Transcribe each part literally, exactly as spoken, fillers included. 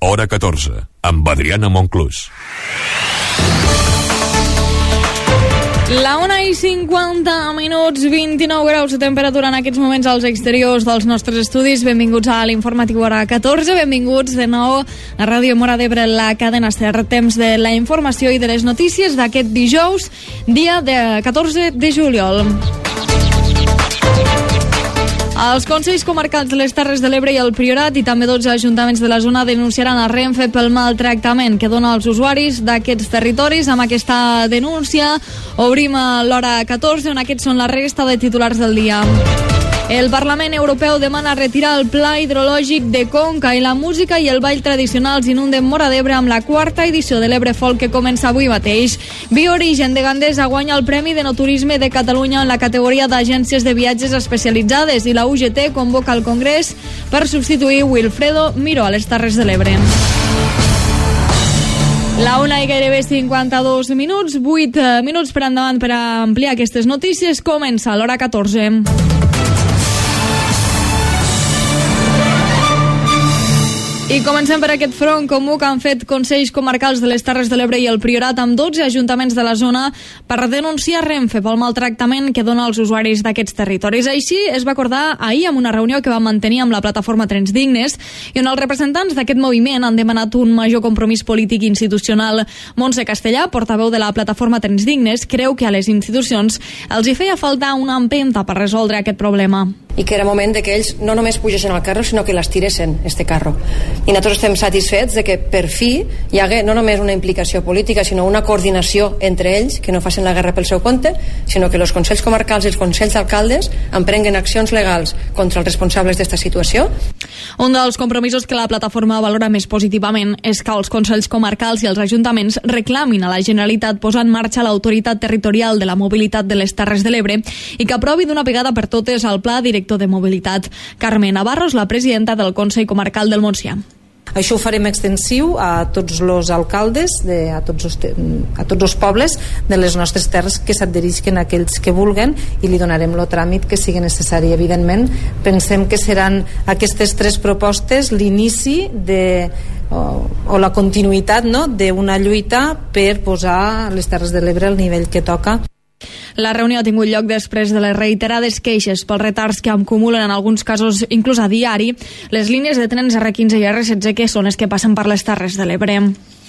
Hora catorze, amb Adriana Monclús. La una i cinquanta minuts, vint-i-nou graus de temperatura en aquests moments als exteriors dels nostres estudis. Benvinguts a l'informatiu Hora catorze, benvinguts de nou a Ràdio Móra d'Ebre, la cadena SER. Temps de la informació i de les notícies d'aquest dijous, dia de catorze de juliol. Els Consells Comarcals de les Terres de l'Ebre i el Priorat i també dotze ajuntaments de la zona denunciaran a Renfe pel maltractament que dona als usuaris d'aquests territoris. Amb aquesta denúncia obrim a l'Hora catorze, on aquests són la resta de titulars del dia. El Parlament Europeu demana retirar el pla hidrològic de Conca i la música i el ball tradicionals inunden Móra d'Ebre amb la quarta edició de l'Ebre Folk que comença avui mateix. Biorigen de Gandesa guanya el Premi de No Turisme de Catalunya en la categoria d'agències de viatges especialitzades i la U G T convoca el Congrés per substituir Wilfredo Miró a les Terres de l'Ebre. La una i gairebé cinquanta-dos minuts, vuit minuts per endavant per ampliar aquestes notícies. Comença l'Hora catorze. I comencem per aquest front comú que han fet Consells Comarcals de les Terres de l'Ebre i el Priorat amb dotze ajuntaments de la zona per denunciar Renfe pel maltractament que dona als usuaris d'aquests territoris. Així es va acordar ahir amb una reunió que vam mantenir amb la plataforma Trens Dignes i on els representants d'aquest moviment han demanat un major compromís polític i institucional. Montse Castellà, portaveu de la plataforma Trens Dignes, creu que a les institucions els hi feia falta una empenta per resoldre aquest problema. I que era moment de que ells no només pugessin al carro, sinó que l'estiresen, este carro. I nosaltres estem satisfets de que per fi hi hagué no només una implicació política, sinó una coordinació entre ells, que no facin la guerra pel seu compte, sinó que els Consells Comarcals i els Consells d'Alcaldes emprenguen accions legals contra els responsables d'esta situació. Un dels compromisos que la plataforma valora més positivament és que els Consells Comarcals i els ajuntaments reclamin a la Generalitat posar en marxa l'Autoritat Territorial de la Mobilitat de les Terres de l'Ebre i que aprovi d'una vegada per totes el Pla Director de Mobilitat. Carmen Navarro és la presidenta del Consell Comarcal del Montsià. Això ho farem extensiu a tots els alcaldes, de, a, tots els, a tots els pobles de les nostres terres que s'adherisquen a aquells que vulguen i li donarem el tràmit que sigui necessari. Evidentment, pensem que seran aquestes tres propostes l'inici de, o, o la continuïtat, no?, d'una lluita per posar les Terres de l'Ebre al nivell que toca. La reunió ha tingut lloc després de les reiterades queixes pels retards que acumulen en alguns casos inclús a diari les línies de trens erre quinze i erre setze que són les que passen per les Terres de l'Ebre.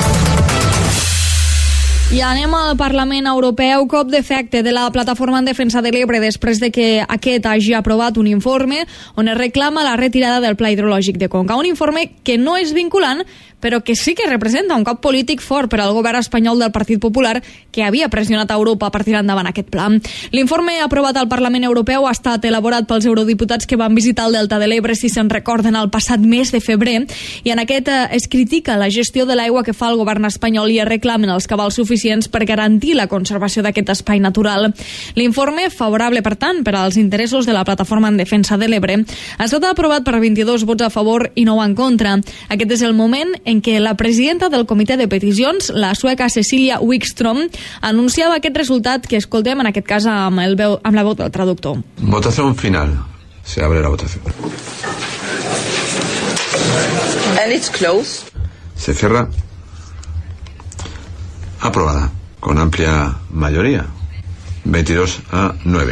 I anem al Parlament Europeu, cop d'efecte de la Plataforma en Defensa de l'Ebre després de que aquest hagi aprovat un informe on es reclama la retirada del Pla Hidrològic de Conca. Un informe que no és vinculant, però que sí que representa un cop polític fort per al govern espanyol del Partit Popular, que havia pressionat a Europa per tirar endavant aquest pla. L'informe aprovat al Parlament Europeu ha estat elaborat pels eurodiputats que van visitar el Delta de l'Ebre, si se'n recorden, el passat mes de febrer, i en aquest eh, es critica la gestió de l'aigua que fa el govern espanyol i es reclamen els cabals suficients per garantir la conservació d'aquest espai natural. L'informe, favorable per tant per als interessos de la Plataforma en Defensa de l'Ebre, ha estat aprovat per vint-i-dos vots a favor i nou en contra. Aquest és el moment en què la presidenta del Comitè de Peticions, la sueca Cecilia Wikström, anunciava aquest resultat que escoltem en aquest cas amb, el veu, amb la veu del traductor. Votación final. Se abre la votación. And it's closed. Se cierra. Aprobada con amplia mayoría. veintidós a nueve.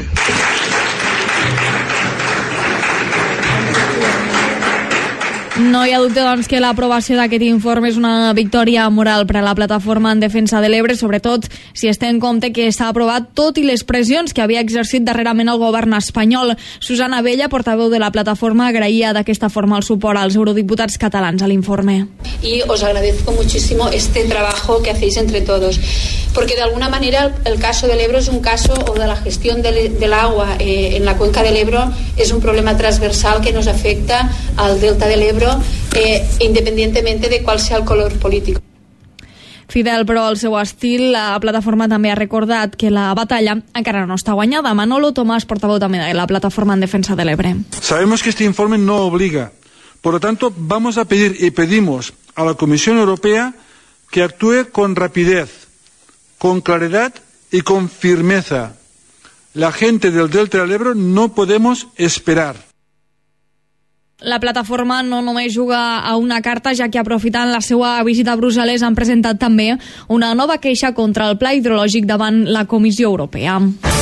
No hi ha dubte, doncs, que l'aprovació d'aquest informe és una victòria moral per a la Plataforma en Defensa de l'Ebre, sobretot si es té en compte que s'ha aprovat tot i les pressions que havia exercit darrerament el govern espanyol. Susana Abella, portaveu de la Plataforma, agraïa d'aquesta forma el suport als eurodiputats catalans a l'informe. Y os agradezco muchísimo este trabajo que hacéis entre todos, porque de alguna manera el caso del Ebro es un caso, o de la gestión del, del agua eh, en la cuenca del Ebro es un problema transversal que nos afecta al delta del Ebro, eh, independientemente de cuál sea el color político. Fidel, però, al seu estil, la plataforma també ha recordat que la batalla encara no està guanyada. Manolo Tomàs, portaveu també de la Plataforma en Defensa de l'Ebre. Sabemos que este informe no obliga. Por lo tanto, vamos a pedir y pedimos a la Comisión Europea que actúe con rapidez, con claridad y con firmeza. La gente del Delta del Ebro no podemos esperar. La plataforma no només juga a una carta, ja que aprofitant la seva visita a Brussel·les han presentat també una nova queixa contra el pla hidrològic davant la Comissió Europea.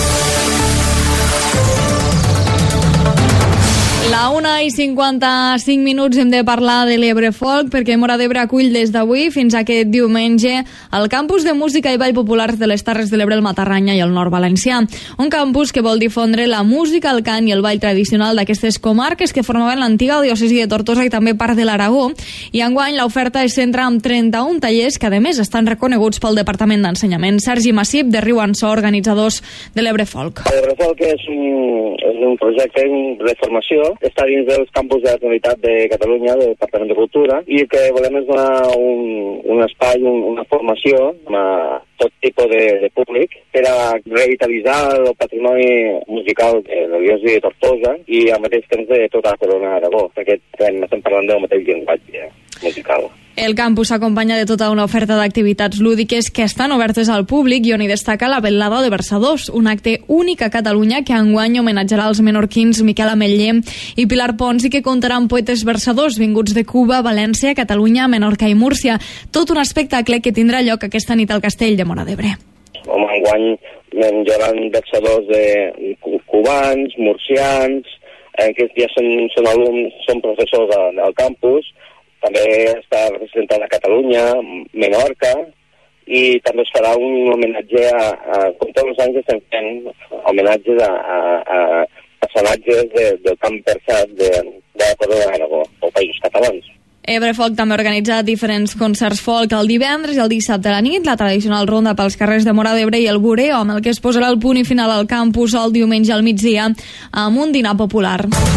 La una i cinquanta-cinc minuts hem de parlar de l'Ebre Folk, perquè Móra d'Ebre acull des d'avui fins aquest diumenge el campus de música i ball populars de les Terres de l'Ebre, el Matarranya i el Nord Valencià. Un campus que vol difondre la música, el cant i el ball tradicional d'aquestes comarques que formaven l'antiga diòcesi de Tortosa i també part de l'Aragó. I enguany l'oferta es centra en trenta-un tallers que a més estan reconeguts pel Departament d'Ensenyament. Sergi Massip, de Riu Ansó, organitzadors de l'Ebre Folk. L'Ebre Folk és un, és un projecte de formació, està dins dels campus de la Generalitat de Catalunya, del Departament de Cultura, i el que volem és donar un, un espai, un, una formació a tot tipus de, de públic per a revitalitzar el patrimoni musical de la diòcesi de Tortosa i al mateix temps de tota la corona d'Aragó, perquè estem parlant del mateix llenguatge musical. El campus s'acompanya de tota una oferta d'activitats lúdiques que estan obertes al públic i on hi destaca la Vetllada de Versadors, un acte únic a Catalunya que enguany homenatjarà els menorquins Miquel Ametller i Pilar Pons i que comptarà amb poetes versadors vinguts de Cuba, València, Catalunya, Menorca i Múrcia. Tot un espectacle que tindrà lloc aquesta nit al Castell de Móra d'Ebre. Home, enguany hi haurà versadors de cubans, murcians, eh, que ja són, són alumnes, són professors al, al campus. També està representada a Catalunya, Menorca, i també es farà un homenatge a, a com tots els anys estem fent homenatges a, a, a personatges de, del camp persat de, de la corona d'Aragó, o països catalans. Ebre Folk també organitza diferents concerts folk el divendres i el dissabte a la nit, la tradicional ronda pels carrers de Móra d'Ebre i el Bureo, amb el que es posarà el punt i final al campus el diumenge al migdia amb un dinar popular.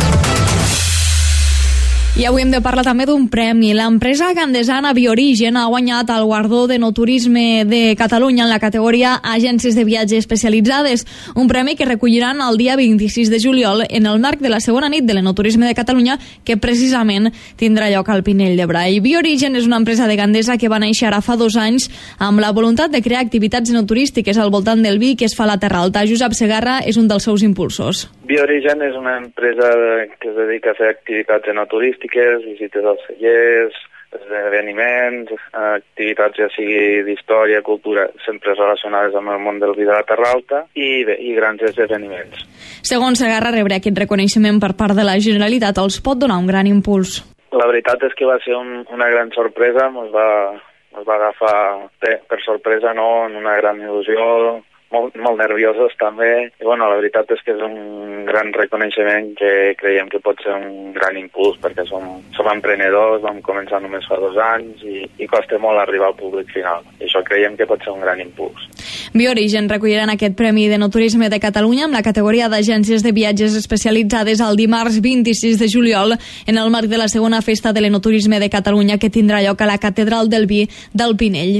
I avui hem de parlar també d'un premi. L'empresa gandesana Biorigen ha guanyat el guardó de no turisme de Catalunya en la categoria Agències de viatge especialitzades, un premi que recolliran el dia vint-i-sis de juliol en el marc de la segona nit de l'enoturisme de Catalunya, que precisament tindrà lloc al Pinell de Brai. Biorigen és una empresa de Gandesa que va néixer ara fa dos anys amb la voluntat de crear activitats enoturístiques al voltant del vi que es fa a la Terra Alta. Josep Segarra és un dels seus impulsors. Biorigen és una empresa que es dedica a fer activitats enoturístiques, visites als cellers, esdeveniments, activitats ja sigui d'història, cultura, sempre relacionades amb el món del vi de la Terra Alta i, bé, i grans esdeveniments. Segons Segarra, rebre aquest reconeixement per part de la Generalitat els pot donar un gran impuls. La veritat és que va ser un, una gran sorpresa, ens va, ens va agafar per, per sorpresa, no? En una gran il·lusió, molt, molt nerviosos també, i bueno, la veritat és que és un gran reconeixement que creiem que pot ser un gran impuls, perquè som, som emprenedors, vam començar només fa dos anys i, i costa molt arribar al públic final, i això creiem que pot ser un gran impuls. Biorigen recolliran aquest Premi de No Turisme de Catalunya amb la categoria d'agències de viatges especialitzades el dimarts vint-i-sis de juliol en el marc de la segona festa de l'enoturisme de Catalunya que tindrà lloc a la Catedral del Vi del Pinell.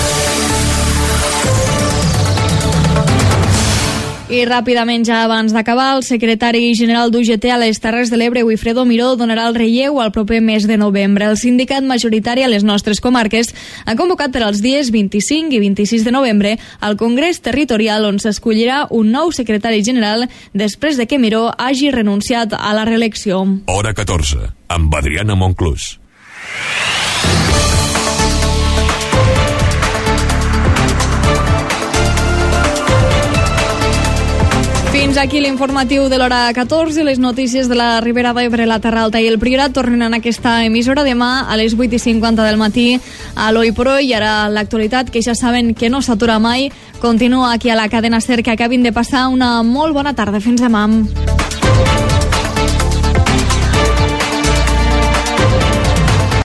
I ràpidament, ja abans d'acabar, el secretari general d'U G T a les Terres de l'Ebre, Wilfredo Miró, donarà el relleu al proper mes de novembre. El sindicat majoritari a les nostres comarques ha convocat per als dies vint-i-cinc i vint-i-sis de novembre al Congrés Territorial, on s'escollirà un nou secretari general després de que Miró hagi renunciat a la reelecció. Hora catorze, amb Adriana Monclús. Fins aquí l'informatiu de l'hora catorze. Les notícies de la Ribera d'Ebre, la Terra Alta i el Priorat tornen en aquesta emissora demà a les vuit i cinquanta del matí a l'Oi por Hoy. I ara l'actualitat, que ja saben que no s'atura mai, continua aquí a la cadena SER. Que acabin de passar una molt bona tarda. Fins demà.